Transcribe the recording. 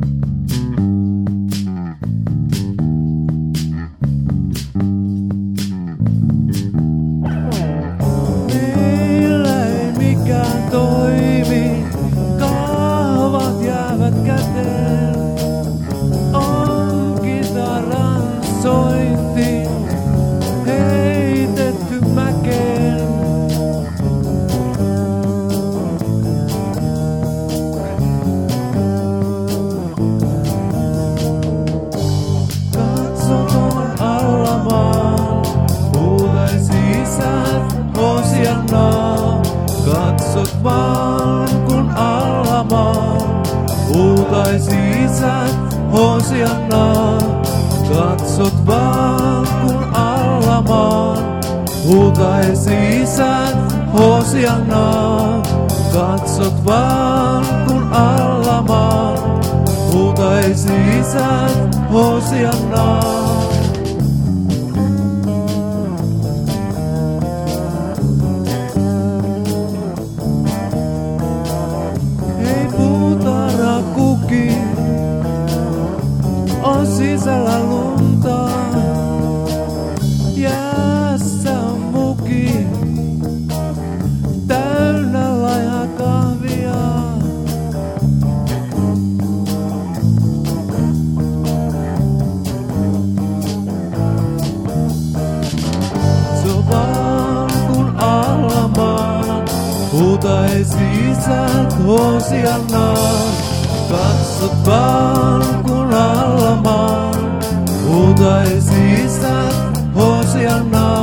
Meillä ei mikään toimi, kaavat jäävät käteen. On kitaran sointi heitetty mäkeen. Katsotaan alla maan, huutaisi isät Hosiannaa. Katsot vaan kun alla maan, huutaisi isät Hosiannaa. Katsot vaan kun alla maan, huutaisi isät Hosiannaa. Katsot vaan kun alla maan, huutaisi isät Hosiannaa. Hei puutarha kuki, on sisällä lunta. Jäässä on muki, täynnä laihakahvia. So vaan kun alla maan, huutaisi isät Hosiannaa. Katsot vaan kun alla maan, huutaisi isät Hosiannaa.